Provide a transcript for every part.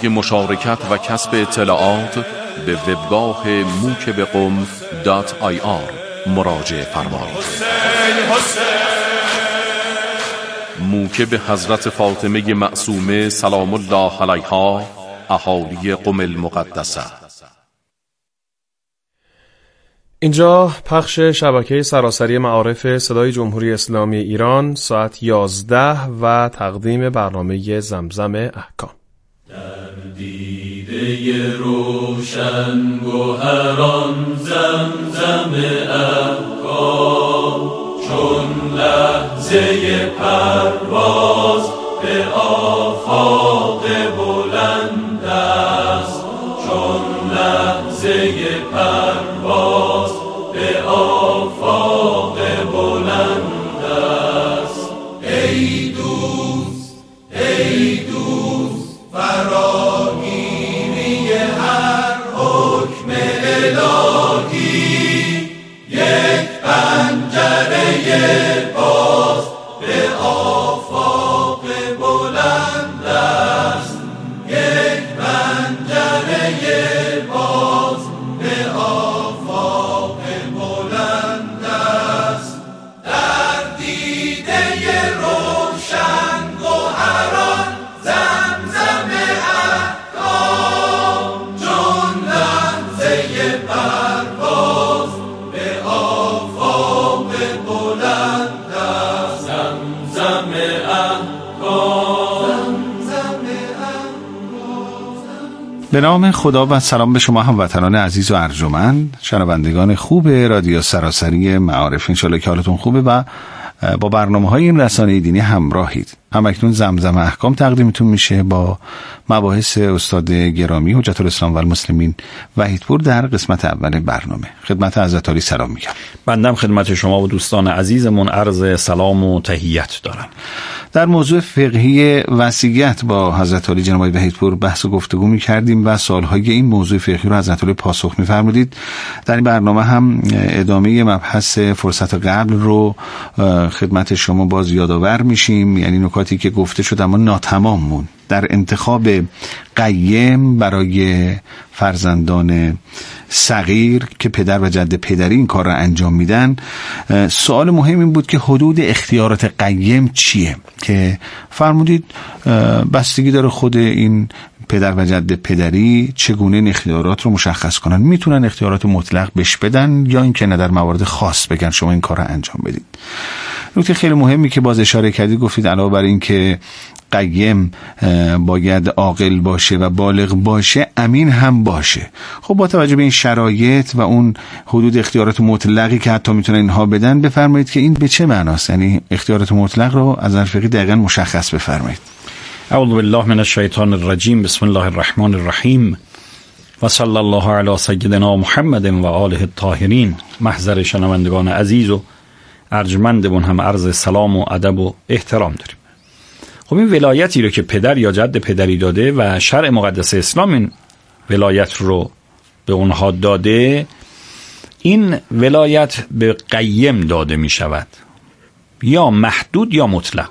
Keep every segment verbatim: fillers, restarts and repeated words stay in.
برای مشارکت و کسب اطلاعات به وبگاه موکبقم دات آی آر مراجعه فرمایید. موکب حضرت فاطمه معصومه سلام الله علیها، اهالی قم المقدسه. اینجا پخش شبکه سراسری معارف صدای جمهوری اسلامی ایران ساعت یازده و تقدیم برنامه زمزم احکام. در دیده روشن گوهران زمزم احکام، چون لحظه پرواز به آفاق بلند است، چون لحظه پرواز به آفاق بلند است. ای دوست ای دوست فراگیری هر حکم الهی، یک پنجره باز به آفاق بلند است، یک پنجره باز به آفاق بلند است. در دیده روشن گوهران زمزم احکام، چون لحظه پرواز به آفاق بلند است. زمزم احکام، زمزم احکام. به نام خدا و سلام به شما هموطنان عزیز و ارجمند، شنوندگان خوب رادیو سراسری معارف. انشالله که حالتون خوبه و با برنامه های این رسانه دینی همراهید. هم اکنون زمزم احکام تقدیمتون میشه با مباحث استاد گرامی حجت الاسلام و المسلمین وحیدپور در قسمت اول برنامه. خدمت حضرت عالی سلام میگم. بندم خدمت شما و دوستان عزیزمون عرض سلام و تحیت دارم. در موضوع فقهی وصیت با حضرت عالی جناب وحیدپور بحث و گفتگو می‌کردیم و سوال‌های این موضوع فقهی رو حضرت عالی پاسخ می‌فرمودید. در این برنامه هم ادامه مبحث فرصت قبل رو خدمت شما باز یادآور میشیم، یعنی نکاتی که گفته شد اما ناتمام مون در انتخاب قیم برای فرزندان صغیر که پدر و جد پدری این کار را انجام میدن. سوال مهم این بود که حدود اختیارات قیم چیه، که فرمودید بستگی داره خود این پدر و جد پدری چگونه این اختیارات رو مشخص کنن. میتونن اختیارات مطلق بهش بدن یا اینکه نه در موارد خاص بگن شما این کار رو انجام بدید. نکته خیلی مهمی که باز اشاره کردید، گفتید علاوه بر این که قیم باید عاقل باشه و بالغ باشه، امین هم باشه. خب با توجه به این شرایط و اون حدود اختیارات مطلقی که حتی میتونن اینها بدن، بفرمایید که این به چه معناست؟ یعنی اختیارات مطلق رو از نظر فقهی دقیقاً مشخص بفرمایید. اعوذ بالله من الشیطان الرجیم، بسم الله الرحمن الرحیم و صلی الله علی سیدنا محمد و آله الطاهرین. محضر شنوندگان عزیز و ارجمندمون هم عرض سلام و ادب و احترام داریم. خب این ولایتی رو که پدر یا جد پدری داده و شرع مقدس اسلام این ولایت رو به اونها داده، این ولایت به قیم داده می شود، یا محدود یا مطلق.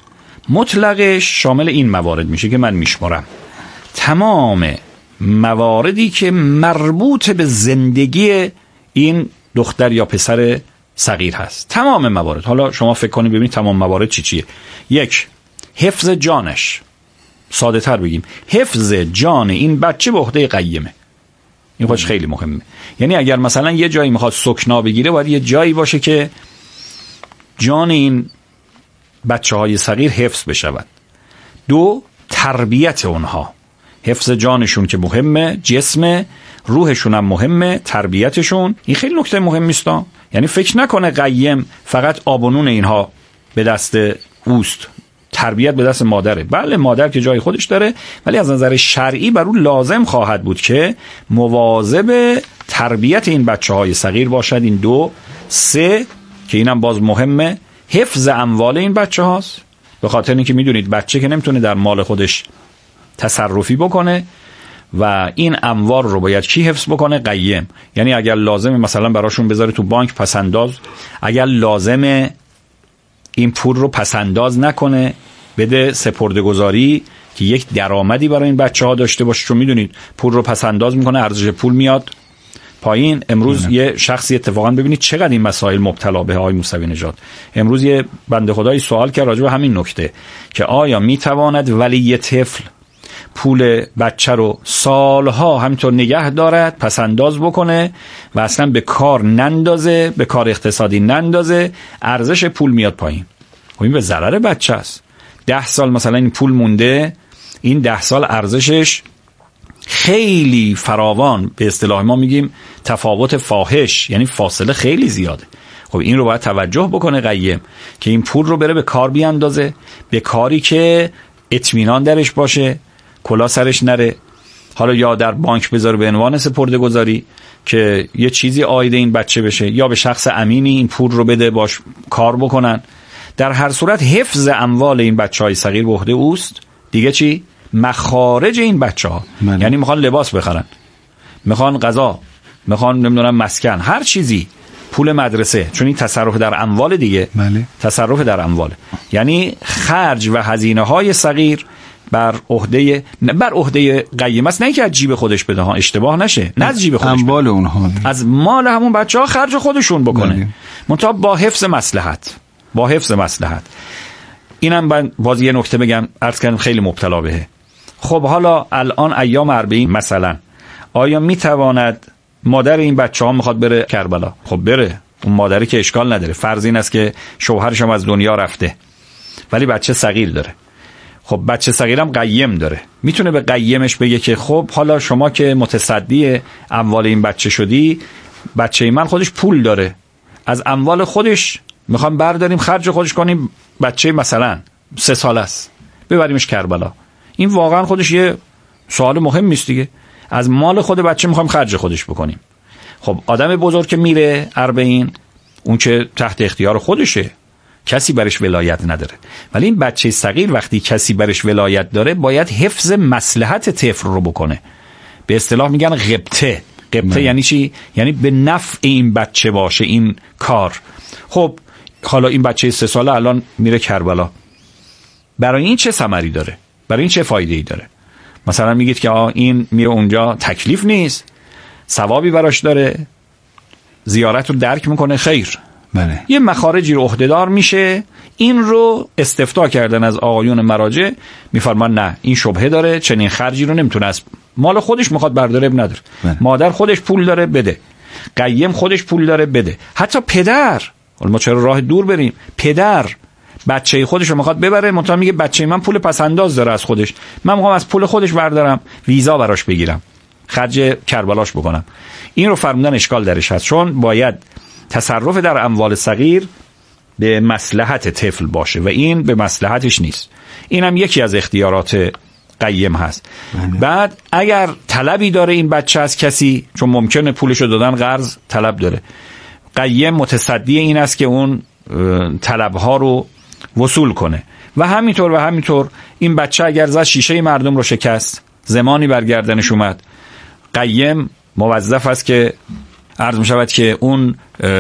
مطلقش شامل این موارد میشه که من میشمارم: تمام مواردی که مربوط به زندگی این دختر یا پسر صغیر هست، تمام موارد. حالا شما فکر کنید ببینید تمام موارد چی چیه. یک، حفظ جانش. ساده تر بگیم حفظ جان این بچه به عهده قیمه. این خودش خیلی مهمه. یعنی اگر مثلا یه جایی میخواد سکنا بگیره، باید یه جایی باشه که جان این بچه های صغیر حفظ بشود. دو، تربیت اونها. حفظ جانشون که مهمه، جسم روحشون هم مهمه، تربیتشون. این خیلی نکته مهمی است. یعنی فکر نکنه قیم فقط آب و نون اینها به دست اوست، تربیت به دست مادره. بله مادر که جای خودش داره، ولی از نظر شرعی بر اون لازم خواهد بود که مواظب تربیت این بچه های صغیر باشد. این دو. سه، که اینم باز مهمه، حفظ اموال این بچه هاست. به خاطر اینکه میدونید بچه که نمیتونه در مال خودش تصرفی بکنه و این اموال رو باید کی حفظ بکنه؟ قیم. یعنی اگر لازمه مثلا براشون بذاره تو بانک پسنداز، اگر لازمه این پول رو پسنداز نکنه، بده سپرده‌گذاری که یک درآمدی برای این بچه‌ها داشته باشه، چون میدونید پول رو پس انداز میکنه، ارزش پول میاد پایین. امروز نه. یه شخصی اتفاقا ببینید چقدر این مسائل مبتلا به آقای موسوی نژاد. امروز یه بنده خدایی سوال کرد راجع به همین نکته که آیا میتواند ولی طفل پول بچه رو سالها همینطور نگه دارد، پس انداز بکنه و اصلا به کار نندازه، به کار اقتصادی نندازه، ارزش پول میاد پایین. خب این به ضرر بچه است. ده سال مثلا این پول مونده، این ده سال ارزشش خیلی فراوان، به اصطلاح ما میگیم تفاوت فاحش، یعنی فاصله خیلی زیاده. خب این رو باید توجه بکنه قیم که این پول رو بره به کار بیاندازه، به کاری که اطمینان درش باشه، کلا سرش نره، حالا یا در بانک بذاره به عنوان سپرده گذاری که یه چیزی عاید این بچه بشه، یا به شخص امینی این پول رو بده باش کار بکنن. در هر صورت حفظ اموال این بچهای صغیر به عهده اوست. دیگه چی؟ مخارج این بچه‌ها، یعنی میخوان لباس بخرن، میخوان غذا، میخوان نمیدونم مسکن، هر چیزی، پول مدرسه، چون این تصرف در اموال دیگه. بله. تصرف در اموال یعنی خرج و هزینه های صغیر بر عهده بر عهده قیم است، نه اینکه از جیب خودش بده ها، اشتباه نشه، نه از جیب خودش، اموال اونها، از مال همون بچه‌ها خرج خودشون بکنه، منتها با حفظ مصلحت، با حفظ مصلحت. اینم من باز یه نکته بگم، عرض کردم خیلی مبتلا بهه. خب حالا الان ایام اربعین مثلا، آیا میتواند مادر این بچه‌ها میخواد بره کربلا، خب بره، اون مادری که اشکال نداره، فرض این است که شوهرش هم از دنیا رفته ولی بچه صغیر داره، خب بچه صغیرم قیم داره، میتونه به قیمش بگه که خب حالا شما که متصدی اموال این بچه شدی، بچه من خودش پول داره، از اموال خودش میخوام برداریم خرج خودش کنیم، بچه مثلا سه ساله است ببریمش کربلا. این واقعا خودش یه سوال مهم است دیگه، از مال خود بچه میخوایم خرج خودش بکنیم. خب آدم بزرگ که میره اربعین، اون که تحت اختیار خودشه، کسی برش ولایت نداره، ولی این بچه صغیر وقتی کسی برش ولایت داره باید حفظ مصلحت طفل رو بکنه. به اصطلاح میگن غبطه. غبطه یعنی چی؟ یعنی به نفع این بچه باشه این کار. خب حالا این بچه سه ساله الان میره کربلا، برای این چه ثمری داره؟ برای این چه فایده ای داره؟ مثلا میگید که آه این میره اونجا تکلیف نیست، ثوابی براش داره، زیارت رو درک میکنه، خیر. بله. یه مخارجی رو عهده‌دار میشه. این رو استفتاء کردن از آقایون مراجع، میفرمان نه این شبهه داره، چنین خرجی رو نمیتونه، از مال خودش میخواد برداره، اب نداره. بله. مادر خودش پول داره بده، قیم خودش پول داره بده، حتی پدر، حالا ما چرا راه دور بریم، پدر بچه خودش رو میخواد ببره، منتها میگه بچه من پول پس انداز داره از خودش، من میخوام از پول خودش بردارم ویزا براش بگیرم، خرج کربلاش بکنم. این رو فرمودن اشکال درش هست، چون باید تصرف در اموال صغیر به مصلحت طفل باشه و این به مصلحتش نیست. این هم یکی از اختیارات قیم هست. بله. بعد اگر طلبی داره این بچه از کسی، چون ممکنه پولشو دادن قرض طلب داره، قیم متصدی این است که اون طلبها رو وصول کنه. و همینطور و همینطور این بچه اگر زد شیشه مردم رو شکست، زمانی برگردنش اومد، قیم موظف است که عرض می شود که اون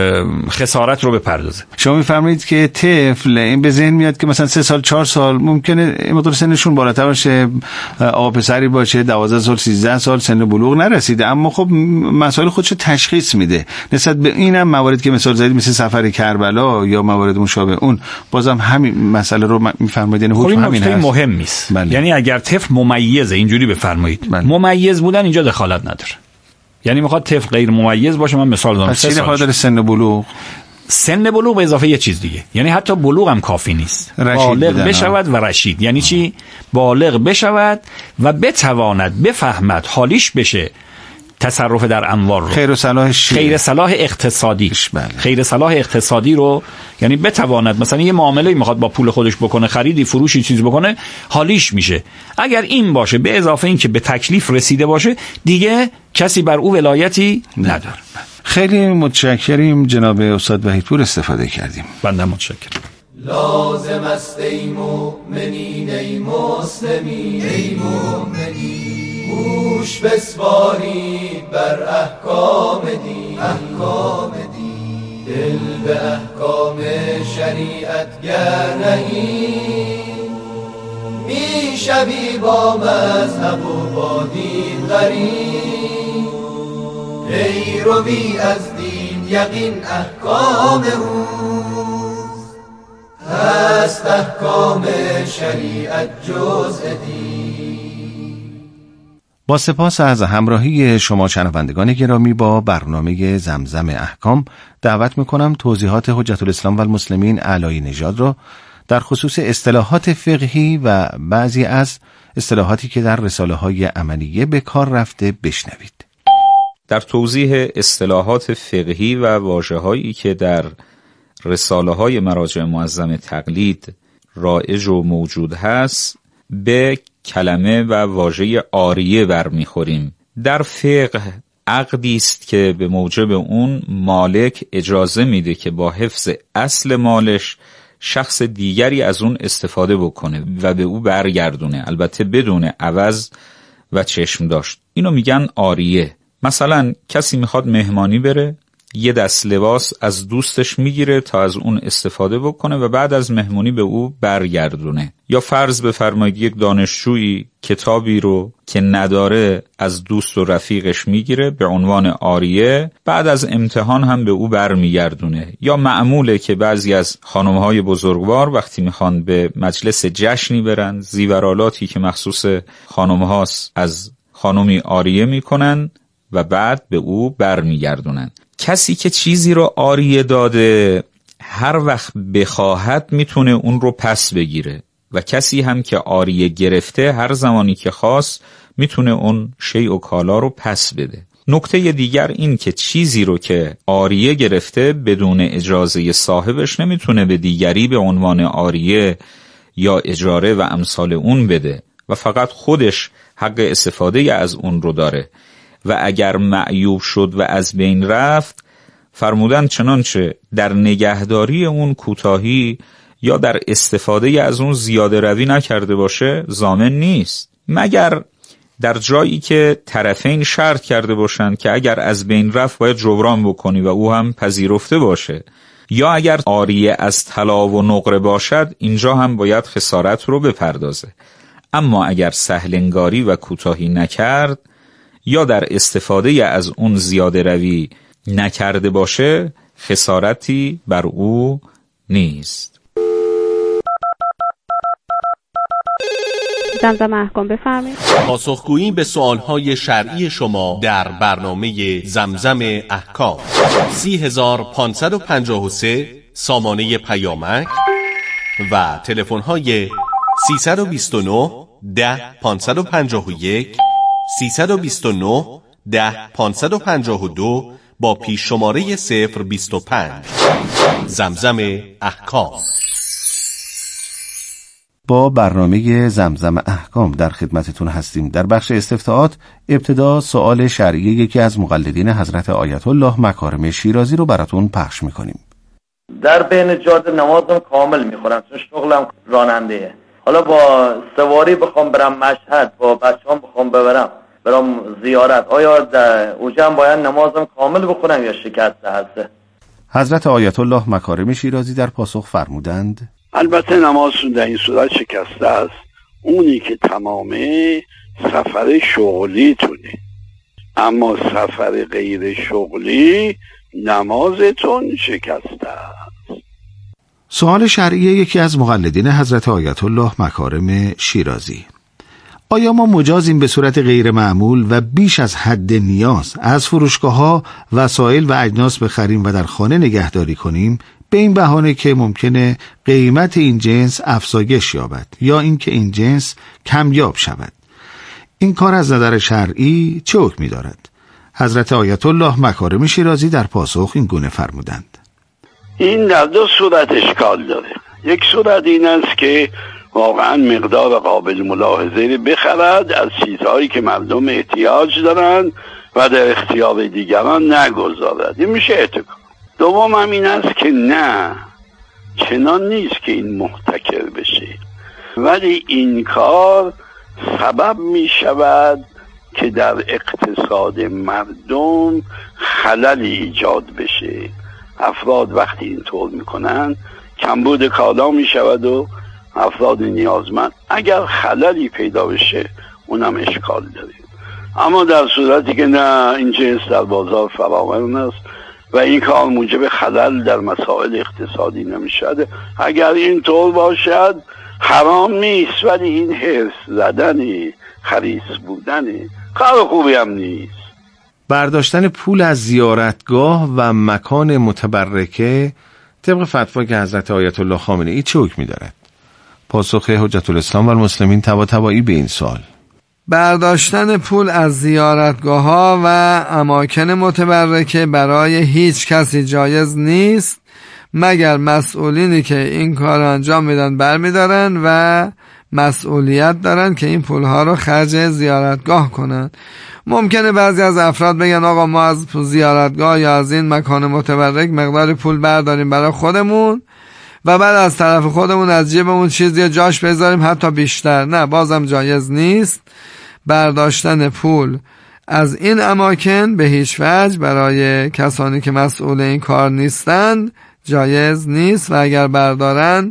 خسارت رو بپردازه. شما میفرمایید که طفل، این به ذهن میاد که مثلا سه سال چهار سال ممکنه این مقدار سنشون بالاتر باشه، آقا پسری باشه دوازده سال سیزده سال سن بلوغ نرسیده، اما خب مسائل خودشو تشخیص میده. نسبت به اینم موارد که مثال زدید مثل سفر کربلا یا موارد مشابه اون، بازم همین مسئله رو میفرمایید، یعنی حکم همین هست. مهم است. بله. یعنی اگر طفل ممیزه، اینجوری بفرمایید. بله. ممیز بودن اینجا دخالت نداره. یعنی میخواد طفل غیر ممیز باشه، من مثال زدم سه سال داره سن بلوغ، سن بلوغ به اضافه یه چیز دیگه، یعنی حتی بلوغ هم کافی نیست، بالغ بشود و رشید. یعنی چی؟ بالغ بشود و بتواند بفهمد، حالیش بشه تصرف در اموال رو، خیر و صلاحش، خیر صلاح اقتصادی، بله. خیر صلاح اقتصادی رو یعنی بتواند مثلا یه معامله میخواد با پول خودش بکنه، خریدی فروشی چیز بکنه، حالیش میشه. اگر این باشه به اضافه این که به تکلیف رسیده باشه، دیگه کسی بر او ولایتی نداره. خیلی متشکریم جناب استاد وحیدپور، استفاده کردیم. بنده متشکرم. لازم است ای مؤمنین ای مسلمین ای مؤمنین گوش بسپارید بر احکام دین، احکام دین، دل به احکام شریعت گر نهید، میشه شوی با مذهب و با دین غریب، پیروی از دین یقین احکام اوست، هست احکام شریعت جزء دین. با سپاس از همراهی شما شنوندگان گرامی با برنامه زمزم احکام، دعوت میکنم توضیحات حجت الاسلام و المسلمین علایی نژاد را در خصوص اصطلاحات فقهی و بعضی از اصطلاحاتی که در رساله های عملیه به کار رفته بشنوید. در توضیح اصطلاحات فقهی و واژه‌هایی که در رساله های مراجع معظم تقلید رایج و موجود هست، به کلمه و واژه عاریه برمیخوریم. در فقه عقدی است که به موجب اون مالک اجازه میده که با حفظ اصل مالش شخص دیگری از اون استفاده بکنه و به او برگردونه، البته بدون عوض و چشم داشت. اینو میگن عاریه. مثلا کسی میخواد مهمانی بره، یه دست لباس از دوستش میگیره تا از اون استفاده بکنه و بعد از مهمونی به او برگردونه. یا فرض بفرمایید یک دانشجویی کتابی رو که نداره از دوست و رفیقش میگیره به عنوان عاریه، بعد از امتحان هم به او برمیگردونه. یا معموله که بعضی از خانمهای بزرگوار وقتی میخوان به مجلس جشنی برن، زیورالاتی که مخصوص خانمهاست از خانمی عاریه میکنن و بعد به او برمیگردونن. کسی که چیزی رو عاریه داده هر وقت بخواهد میتونه اون رو پس بگیره و کسی هم که عاریه گرفته هر زمانی که خواست میتونه اون شیء و کالا رو پس بده. نکته دیگر این که چیزی رو که عاریه گرفته بدون اجازه صاحبش نمیتونه به دیگری به عنوان عاریه یا اجاره و امثال اون بده و فقط خودش حق استفاده از اون رو داره و اگر معیوب شد و از بین رفت، فرمودن چنانچه در نگهداری اون کوتاهی یا در استفاده از اون زیاده روی نکرده باشه ضامن نیست، مگر در جایی که طرفین شرط کرده باشند که اگر از بین رفت باید جبران بکنی و او هم پذیرفته باشه، یا اگر عاریه از طلا و نقره باشد اینجا هم باید خسارت رو بپردازه. اما اگر سهلنگاری و کوتاهی نکرد یا در استفاده از اون زیاده روی نکرده باشه خسارتی بر او نیست. زمزم احکام بفرمایید. پاسخگویی به سوالهای شرعی شما در برنامه زمزم احکام. سی هزار پانصد و پنجاه و سه سامانه پیامک و تلفن‌های سیصد و بیست و نه ده پانصد و پنجاه و یک، سیصد و بیست و نه ده پانصد و پنجاه و دو با پیش شماره صفر بیست و پنج. زمزم احکام. با برنامه زمزم احکام در خدمتتون هستیم. در بخش استفتاءات ابتدا سوال شرعی یکی از مقلدین حضرت آیت الله مکارم شیرازی رو براتون پخش میکنیم. در بین جاده نمازم کامل میخورم چون شغلم رانندهه. حالا با سواری بخوام برم مشهد، با بچه‌ام بخوام ببرم برام زیارت، آیا در اوجه هم باید نمازم کامل بخونم یا شکسته هسته؟ حضرت آیت الله مکارم شیرازی در پاسخ فرمودند البته نمازتون در این صورت شکسته است اونی که تمامه سفر شغلی تونه، اما سفر غیر شغلی نمازتون شکسته است. سوال شرعی یکی از مقلدین حضرت آیت الله مکارم شیرازی: آیا ما مجازیم به صورت غیر معمول و بیش از حد نیاز از فروشگاه‌ها وسایل و اجناس بخریم و در خانه نگهداری کنیم به این بهانه که ممکنه قیمت این جنس افزایش یابد یا اینکه این جنس کمیاب شود؟ این کار از نظر شرعی چه حکمی دارد؟ حضرت آیت الله مکارم شیرازی در پاسخ این گونه فرمودند: این در دو صورت اشکال داره. یک صورت این است که واقعا مقدار قابل ملاحظه بخرد از چیزهایی که مردم احتیاج دارند و در اختیار دیگران نگذارد، این میشه اعتکاف. دوم هم این است که نه، چنان نیست که این محتکر بشه، ولی این کار سبب می شود که در اقتصاد مردم خللی ایجاد بشه. افراد وقتی این طور میکنن کمبود کالا می شود و افراد نیازمند اگر خللی پیدا بشه اونم اشکال داره. اما در صورتی که نه این جنس در بازار فراوان است و این کار موجب خلل در مسائل اقتصادی نمیشد، اگر این طور باشد حرام نیست، ولی این حرص زدنی، خریص بودنی کار خوبی هم نیست. برداشتن پول از زیارتگاه و مکان متبرکه طبق فتوایی که حضرت آیت الله خامنه‌ای چه حکمی دارد؟ پاسخ حجت الاسلام و المسلمین طباطبایی به این سوال: برداشتن پول از زیارتگاه ها و اماکن متبرکه برای هیچ کسی جایز نیست مگر مسئولینی که این کار انجام میدن برمیدارن و مسئولیت دارن که این پولها رو خرج زیارتگاه کنن. ممکنه بعضی از افراد بگن آقا ما از زیارتگاه یا از این مکان متبرک مقدار پول برداریم برای خودمون و بعد از طرف خودمون از جیبمون چیزی جاش بذاریم حتی بیشتر. نه، بازم جایز نیست. برداشتن پول از این اماکن به هیچ وجه برای کسانی که مسئول این کار نیستند جایز نیست و اگر بردارن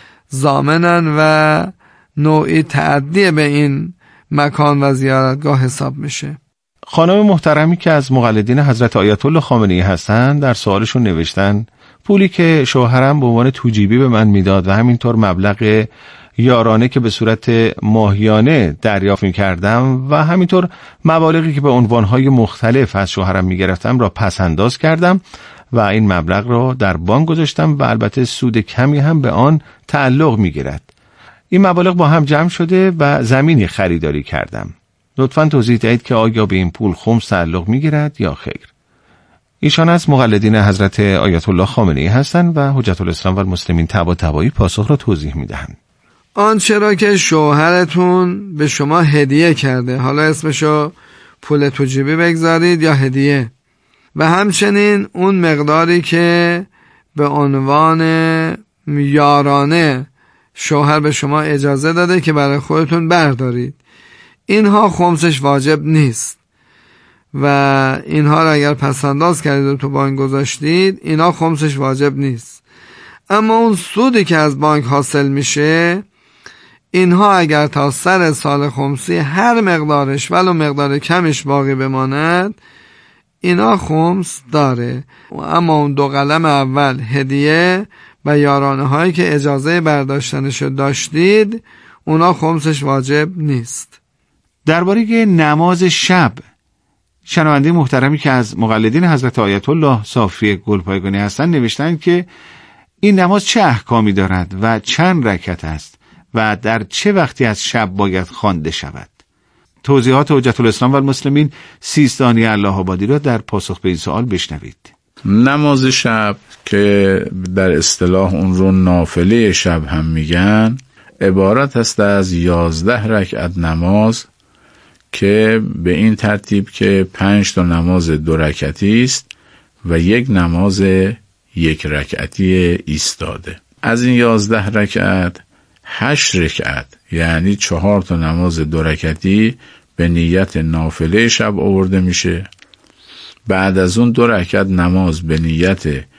ضامنن و نوعی تعدی به این مکان و زیارتگاه حساب میشه. خانم محترمی که از مقلدین حضرت آیت الله خامنه‌ای هستند در سوالشون نوشتن پولی که شوهرم به عنوان توجیبی به من میداد و همینطور مبلغ یارانه که به صورت ماهیانه دریافت می‌کردم و همینطور مبالغی که به عنوانهای مختلف از شوهرم می‌گرفتم را پس انداز کردم و این مبلغ را در بانک گذاشتم و البته سود کمی هم به آن تعلق می‌گیرد. این مبالغ با هم جمع شده و زمینی خریداری کردم. لطفاً توضیح دهید که آیا به این پول خمس تعلق می‌گیرد یا خیر؟ ایشان از مقلدین حضرت آیت الله خامنه‌ای هستند و حجت الاسلام و المسلمین طباطبایی پاسخ را توضیح می‌دهند. آنچه را که شوهرتون به شما هدیه کرده، حالا اسمشو پول توجیبی بگذارید یا هدیه، و همچنین اون مقداری که به عنوان یارانه شوهر به شما اجازه داده که برای خودتون بردارید، اینها خمسش واجب نیست و اینها را اگر پسنداز کردید و تو بانک گذاشتید اینا خمسش واجب نیست. اما اون سودی که از بانک حاصل میشه، اینها اگر تا سر سال خمسی هر مقدارش ولو مقدار کمش باقی بماند اینا خمس داره. اما اون دو قلم اول هدیه و یارانه هایی که اجازه برداشتنش داشتید اونا خمسش واجب نیست. درباره نماز شب، شنونده محترمی که از مقلدین حضرت آیت الله صافی گلپایگانی هستند نوشتند که این نماز چه احکامی دارد و چند رکعت است و در چه وقتی از شب باید خوانده شود؟ توضیحات حجت الاسلام و المسلمین سیستانی الله آبادی را در پاسخ به این سوال بشنوید. نماز شب که در اصطلاح اون رو نافله شب هم میگن، عبارت است از یازده رکعت نماز که به این ترتیب که پنج تا نماز دو رکعتی است و یک نماز یک رکعتی ایستاده. از این یازده رکعت هشت رکعت یعنی چهار تا نماز دو رکعتی به نیت نافله شب آورده میشه. بعد از اون دو رکعت نماز به نیت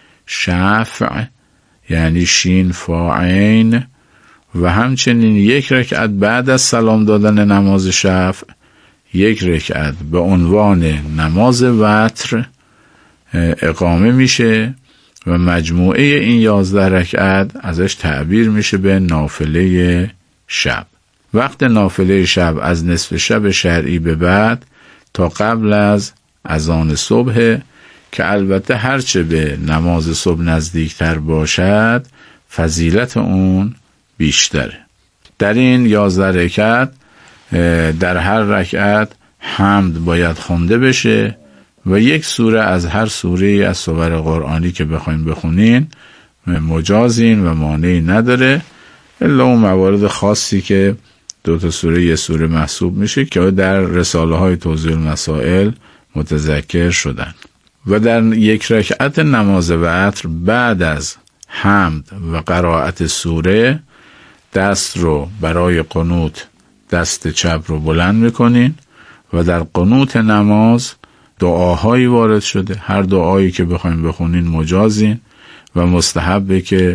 شفع یعنی شین فاعین و همچنین یک رکعت بعد از سلام دادن نماز شفع یک رکعت به عنوان نماز وتر اقامه میشه و مجموعه این یازده رکعت ازش تعبیر میشه به نافله شب. وقت نافله شب از نصف شب شرعی به بعد تا قبل از اذان صبح که البته هرچه به نماز صبح نزدیکتر باشد فضیلت اون بیشتره. در این یازده رکعت در هر رکعت حمد باید خوانده بشه و یک سوره از هر سوره از سور قرآنی که بخواین بخونین مجازین و مانعی نداره، الا اون موارد خاصی که دو تا سوره یه سوره محسوب میشه که در رساله های توضیح المسائل متذکر شدن. و در یک رکعت نماز وتر بعد از حمد و قرائت سوره دست رو برای قنوت دست چپ رو بلند میکنین و در قنوت نماز دعاهایی وارد شده، هر دعایی که بخواین بخونین مجازین و مستحبه که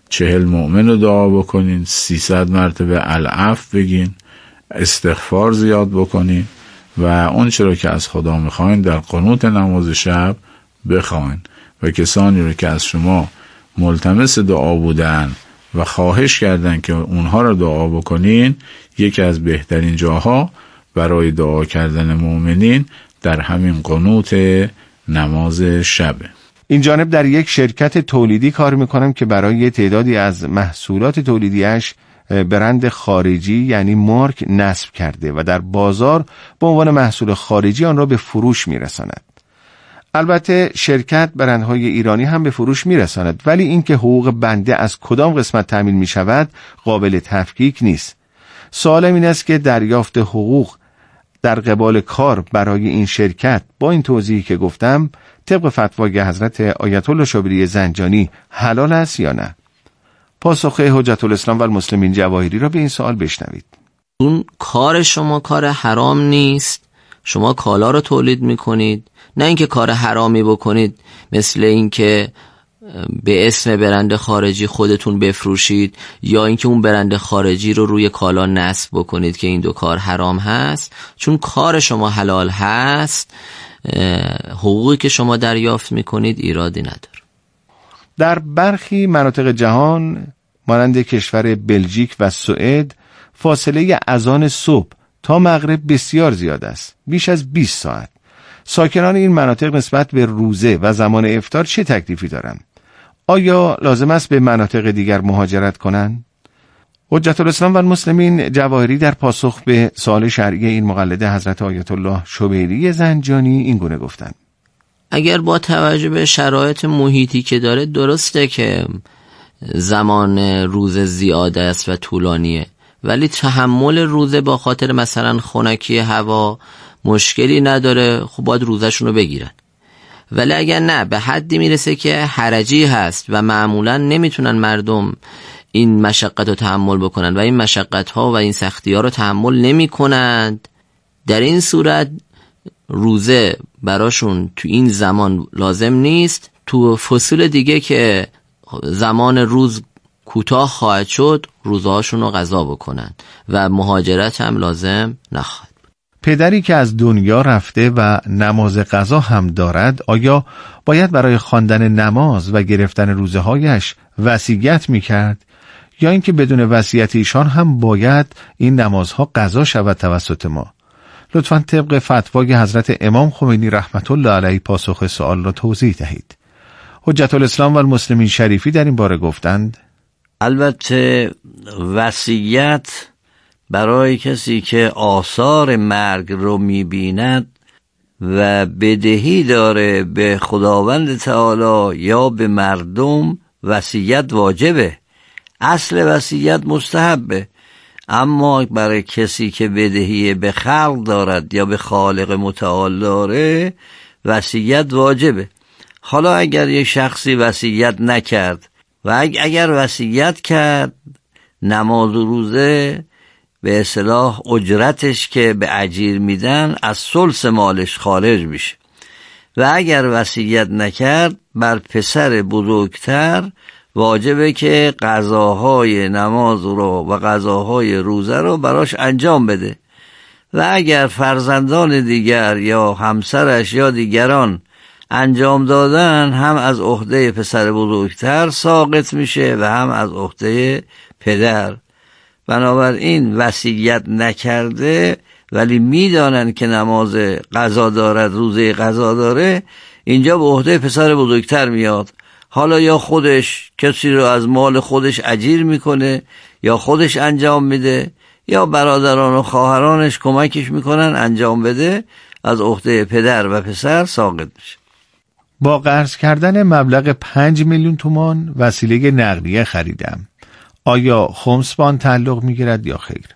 چهل مؤمن رو دعا بکنین، سیصد مرتبه العفو بگین، استغفار زیاد بکنین و اون چرا که از خدا میخواین در قنوت نماز شب بخواین و کسانی رو که از شما ملتمس دعا بودن و خواهش کردن که اونها رو دعا بکنین، یکی از بهترین جاها برای دعا کردن مؤمنین در همین قنوت نماز شبه. این جانب در یک شرکت تولیدی کار میکنم که برای تعدادی از محصولات تولیدیش برند خارجی یعنی مارک نصب کرده و در بازار به عنوان محصول خارجی آن را به فروش میرساند. البته شرکت برندهای ایرانی هم به فروش میرساند، ولی اینکه حقوق بنده از کدام قسمت تامین می شود قابل تفکیک نیست. سوالم این است که دریافت حقوق در قبال کار برای این شرکت با این توضیحی که گفتم طبق فتوای حضرت آیت الله شابری زنجانی حلال است یا نه؟ پاسخ حجت الاسلام و المسلمین جواهری را به این سوال بشنوید. اون کار شما کار حرام نیست، شما کالا رو تولید میکنید، نه اینکه کار حرامی بکنید مثل اینکه به اسم برند خارجی خودتون بفروشید یا اینکه اون برند خارجی رو روی کالا نصب بکنید که این دو کار حرام هست. چون کار شما حلال هست، حقوقی که شما دریافت میکنید ایرادی نداره. در برخی مناطق جهان مانند کشور بلژیک و سوئد فاصله اذان صبح تا مغرب بسیار زیاد است، بیش از بیست ساعت. ساکنان این مناطق نسبت به روزه و زمان افطار چه تکلیفی دارند؟ آیا لازم است به مناطق دیگر مهاجرت کنند؟ حجت الاسلام و المسلمین جواهری در پاسخ به سوال شرعی این مقلد حضرت آیت الله شبیری زنجانی این گونه گفتند: اگر با توجه به شرایط محیطی که داره درسته که زمان روز زیاد است و طولانیه، ولی تحمل روزه با خاطر مثلا خنکی هوا مشکلی نداره، خب باید روزشون رو بگیرن. ولی اگر نه به حدی میرسه که حرجی هست و معمولا نمیتونن مردم این مشقت رو تحمل بکنن و این مشقت ها و این سختی ها رو تحمل نمی کنند، در این صورت روزه براشون تو این زمان لازم نیست. تو فصول دیگه که زمان روز کوتاه خواهد شد روزهاشون رو قضا بکنن و مهاجرت هم لازم نخواهد. پدری که از دنیا رفته و نماز قضا هم دارد، آیا باید برای خواندن نماز و گرفتن روزه هایش وصیت میکرد یا اینکه بدون وصیت ایشان هم باید این نمازها قضا شود توسط ما؟ لطفاً طبق فتوای حضرت امام خمینی رحمت الله علیه پاسخ سوال را توضیح دهید. حجت الاسلام و المسلمین شریفی در این باره گفتند: البته وصیت برای کسی که آثار مرگ رو می‌بیند و بدهی داره به خداوند تعالی یا به مردم، وصیت واجبه. اصل وصیت مستحبه، اما برای کسی که بدهی به خلق دارد یا به خالق متعال داره وصیت واجبه. حالا اگر یک شخصی وصیت نکرد و اگر وصیت کرد، نماز و روزه به اصطلاح اجرتش که به اجیر میدن از ثلث مالش خارج میشه. و اگر وصیت نکرد، بر پسر بزرگتر واجبه که قضاهای نماز رو و قضاهای روزه رو براش انجام بده. و اگر فرزندان دیگر یا همسرش یا دیگران انجام دادن، هم از عهده پسر بزرگتر ساقط میشه و هم از عهده پدر. بنابراین وصیت نکرده ولی میدانن که نماز قضا دارد، روزه قضا داره، اینجا به عهده پسر بزرگتر میاد. حالا یا خودش کسی رو از مال خودش اجیر میکنه یا خودش انجام میده یا برادران و خواهرانش کمکش میکنن انجام بده، از عهده پدر و پسر ساقط میشه. با قرض کردن مبلغ پنج میلیون تومان وسیله نقلیه خریدم، آیا خمس به آن تعلق میگیرد یا خیر؟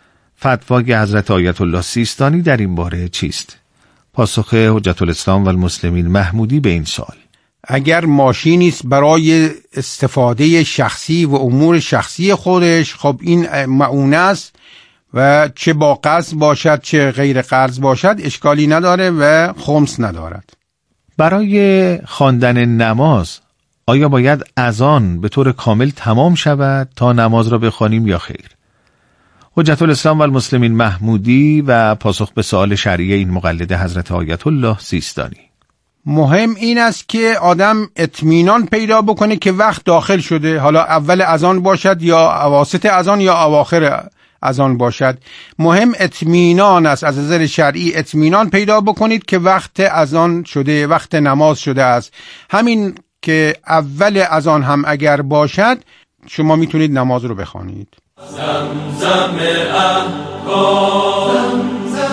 فتوای حضرت آیت الله سیستانی در این باره چیست؟ پاسخ حجت الاسلام و المسلمین محمودی به این سوال: اگر ماشینی است برای استفاده شخصی و امور شخصی خودش، خب این معونه است و چه با قرض باشد چه غیر قرض باشد اشکالی نداره و خمس ندارد. برای خواندن نماز آیا باید اذان به طور کامل تمام شود تا نماز را بخوانیم یا خیر؟ حجت الاسلام و المسلمین محمودی و پاسخ به سوال شرعی این مقلد حضرت آیت الله سیستانی: مهم این است که آدم اطمینان پیدا بکنه که وقت داخل شده، حالا اول اذان باشد یا اواسط اذان یا اواخر اذان باشد. مهم اطمینان است. از نظر شرعی اطمینان پیدا بکنید که وقت اذان شده، وقت نماز شده است. همین که اول اذان هم اگر باشد شما میتونید نماز رو بخوانید. زمزم احکام.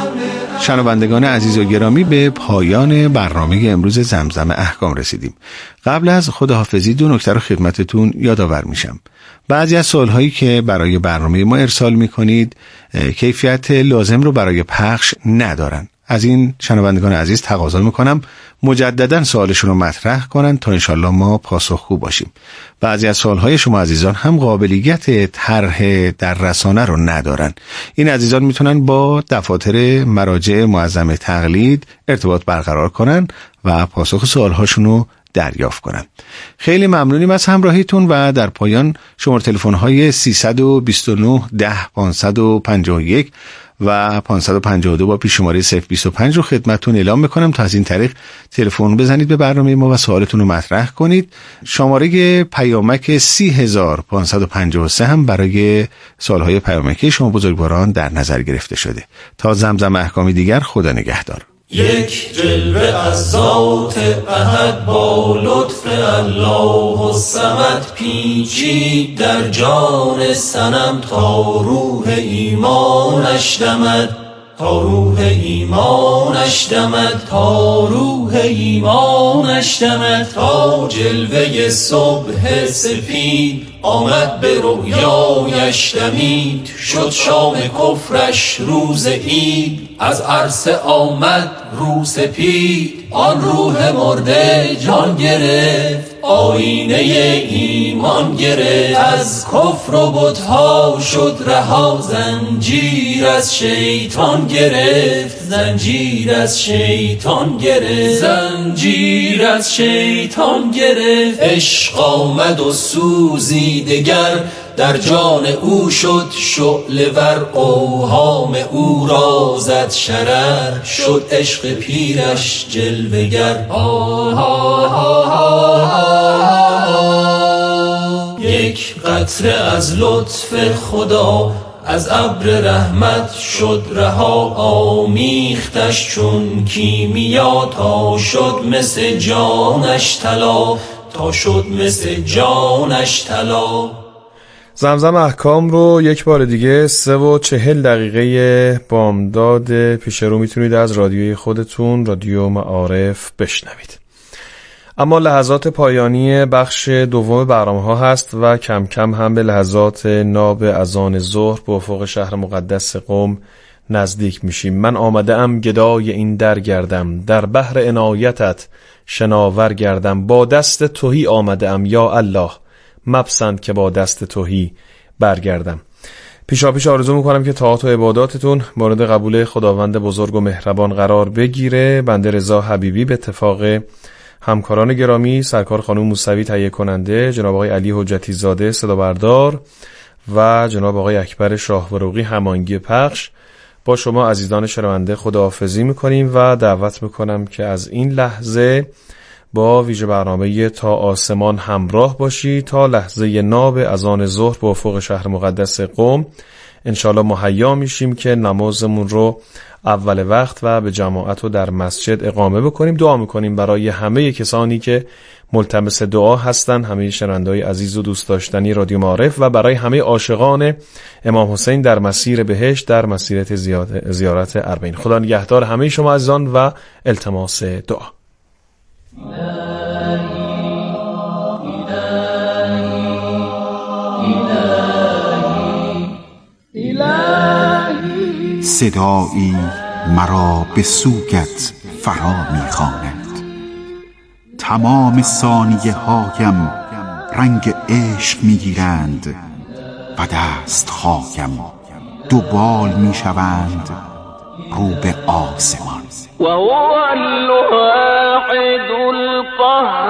شنوندگان عزیز و گرامی، به پایان برنامه امروز زمزم احکام رسیدیم. قبل از خداحافظی دو نکته رو خدمتتون یادآور میشم. بعضی از سوالهایی که برای برنامه ما ارسال میکنید کیفیت لازم رو برای پخش ندارن. از این شنوندگان عزیز تقاضا میکنم مجددا سوالشون رو مطرح کنن تا انشالله ما پاسخگو باشیم. بعضی از سوالهای شما عزیزان هم قابلیت طرح در رسانه رو ندارن. این عزیزان میتونن با دفاتر مراجع معظم تقلید ارتباط برقرار کنن و پاسخ سوالهاشون رو دریافت کنم. خیلی ممنونیم از همراهیتون و در پایان شماره تلفن های سیصد و بیست و نه ده پانصد و پنجاه و یک و پانصد و پنجاه و دو با پیش شماره صفر بیست و پنج رو خدمتتون اعلام میکنم تا از این طریق تلفن بزنید به برنامه ما و سوالتون رو مطرح کنید. شماره پیامک سی هزار پانصد و پنجاه و سه هم برای سوالهای پیامکی شما بزرگواران در نظر گرفته شده. تا زمزم احکامی دیگر، خدا نگهدار. یک جلوه از ذات احد با لطف الله الصمد پیچید در جان صنم تا روح ایمانش دمد، تا روح ایمانش دمد، تا روح ایمانش دمد، تا جلوه صبح سپید آمد به رویایش دمید، شد شام کفرش روز عید، از عرصه آمد رو سپید، آن روح مرده جان گرفت، آینه ایمان گرفت، از کفر و بت‌ها شد رها، زنجیر از شیطان گرفت، زنجیر از شیطان گرفت، زنجیر از شیطان گرفت، عشق آمد و سوزی دگر در جان او شد شعله ور، اوهام او را زد شرر، شد عشق پیرش جلوه گر. یک قطره از لطف خدا از ابر رحمت شد رها، آمیختش چون کیمیا تا شد مثل جانش طلا، تا شد مثل جانش طلا. زمزم احکام رو یک بار دیگه سه و چهل دقیقه بامداد پیش رو میتونید از رادیوی خودتون، رادیو معارف، بشنوید. اما لحظات پایانی بخش دوم برنامه ها هست و کم کم هم به لحظات ناب اذان ظهر به افق شهر مقدس قم نزدیک میشیم. من آمده ام گدای این در گردم، در بحر عنایتت شناور گردم، با دست تهی آمده ام یا الله، مپسند که با دست تهی برگردم. پیشا پیش آرزو میکنم که طاعات و عباداتتون مورد قبول خداوند بزرگ و مهربان قرار بگیره. بنده رضا حبیبی به اتفاق همکاران گرامی، سرکار خانم موسوی تهیه کننده، جناب آقای علی حجتی زاده صدا بردار و جناب آقای اکبر شاهوروقی هماهنگی پخش، با شما عزیزان شنونده خداحافظی میکنیم و دعوت میکنم که از این لحظه با ویژه برنامه تا آسمان همراه باشی تا لحظه ناب اذان ظهر به افق شهر مقدس قم. انشالله مهیا میشیم که نمازمون رو اول وقت و به جماعت و در مسجد اقامه بکنیم. دعا میکنیم برای همه کسانی که ملتمس دعا هستن، همه شنونده‌های عزیز و دوست داشتنی رادیو معارف، و برای همه عاشقان امام حسین در مسیر بهشت، در مسیرت زیارت اربعین. خدا نگهدار همه شما عزیزان و التماس دعا. صدایی مرا به سوگت فرا می‌خواند، تمام ثانیه هایم رنگ عشق می‌گیرند و دست خایم دوبال می‌شوند رو به آسمان. و هو الواحد القهار.